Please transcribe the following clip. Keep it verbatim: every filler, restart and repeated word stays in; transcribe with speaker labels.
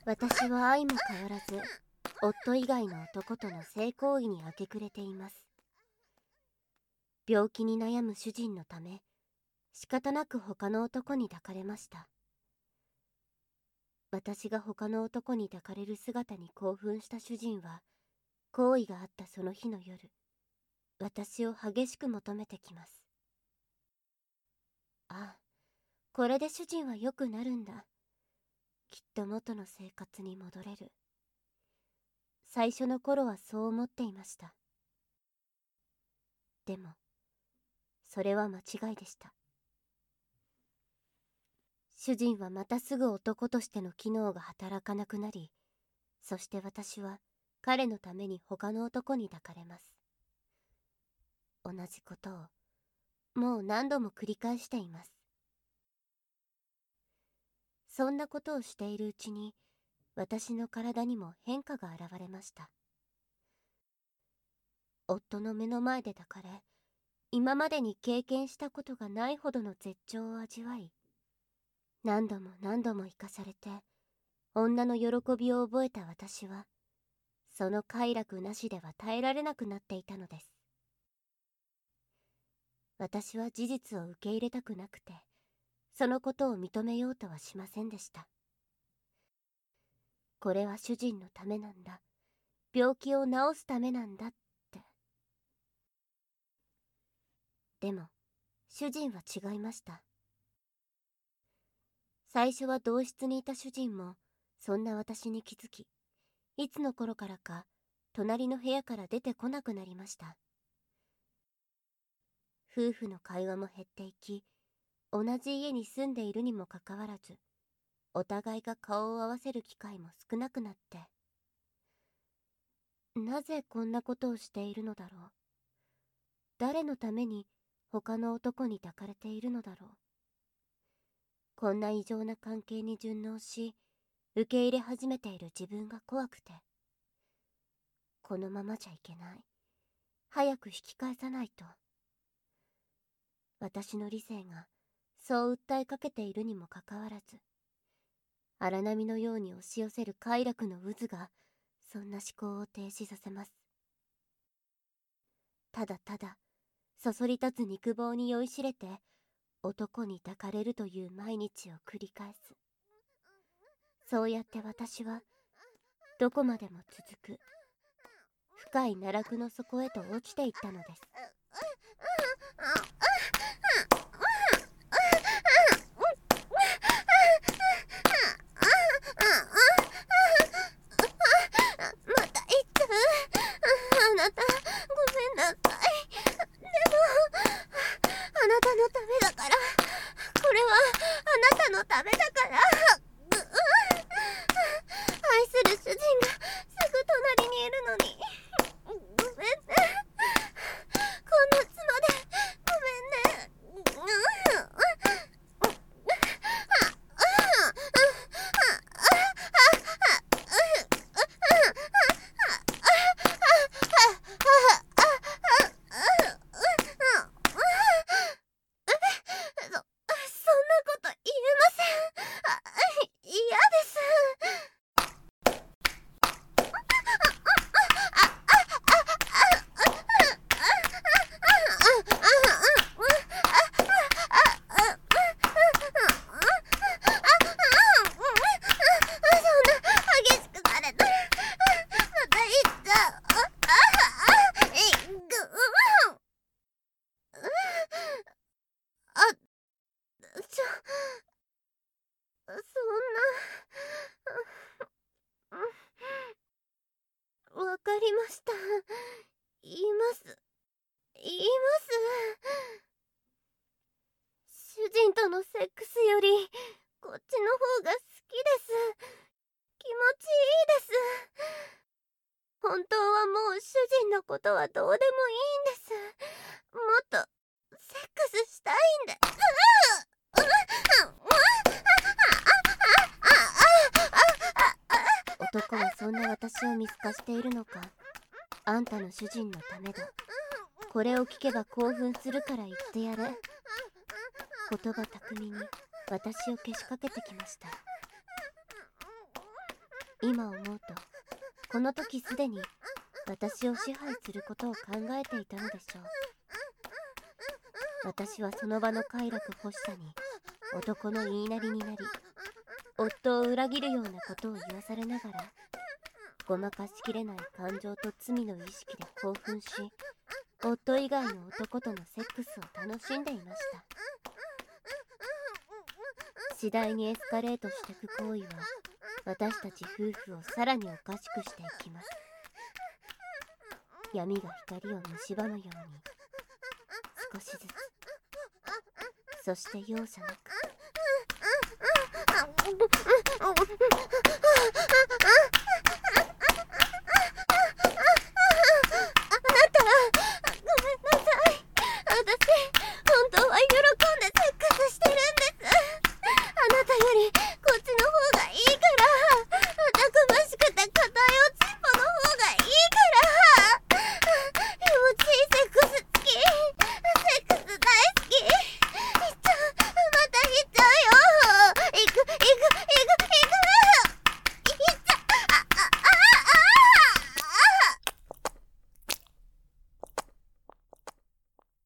Speaker 1: 私は相も変わらず夫以外の男との性行為に明け暮れています。病気に悩む主人のため、仕方なく他の男に抱かれました。私が他の男に抱かれる姿に興奮した主人は、行為があったその日の夜、私を激しく求めてきます。ああ、これで主人は良くなるんだ。きっと元の生活に戻れる。最初の頃はそう思っていました。でも、それは間違いでした。主人はまたすぐ男としての機能が働かなくなり、そして私は彼のために他の男に抱かれます。同じことをもう何度も繰り返しています。そんなことをしているうちに、私の体にも変化が現れました。夫の目の前で抱かれ、今までに経験したことがないほどの絶頂を味わい、何度も何度も生かされて女の喜びを覚えた私は、その快楽なしでは耐えられなくなっていたのです。私は事実を受け入れたくなくて、そのことを認めようとはしませんでした。これは主人のためなんだ、病気を治すためなんだって。でも主人は違いました。最初は同室にいた主人もそんな私に気づき、いつの頃からか隣の部屋から出てこなくなりました。夫婦の会話も減っていき、同じ家に住んでいるにもかかわらず、お互いが顔を合わせる機会も少なくなって、なぜこんなことをしているのだろう。誰のために他の男に抱かれているのだろう。こんな異常な関係に順応し、受け入れ始めている自分が怖くて、このままじゃいけない。早く引き返さないと。私の理性がそう訴えかけているにもかかわらず、荒波のように押し寄せる快楽の渦がそんな思考を停止させます。ただただそそり立つ肉棒に酔いしれて男に抱かれるという毎日を繰り返す。そうやって私はどこまでも続く深い奈落の底へと落ちていったのです。また言った。あなたごめんなさい。でもあなたのためだから、これはあなたのためだから。愛する主人がすぐ隣にいるのに、ごめんね。こんな妻でごめんね。そ、そんなこと言えません。あ、嫌です。わかりました。言います。言います。主人とのセックスよりこっちの方が好きです。気持ちいいです。本当はもう主人のことはどうでもいいんです。もっとセックスしたいんで。男はそんな私を見透かしているのか。あんたの主人のためだ。これを聞けば興奮するから言ってやれ。言葉巧みに私をけしかけてきました。 今思うと、この時すでに私を支配することを考えていたのでしょう。私はその場の快楽欲しさに男の言いなりになり、夫を裏切るようなことを言わされながら、ごまかしきれない感情と罪の意識で興奮し、夫以外の男とのセックスを楽しんでいました。次第にエスカレートしていく行為は、私たち夫婦をさらにおかしくしていきます。闇が光を蝕むように、少しずつ、そして容赦なく。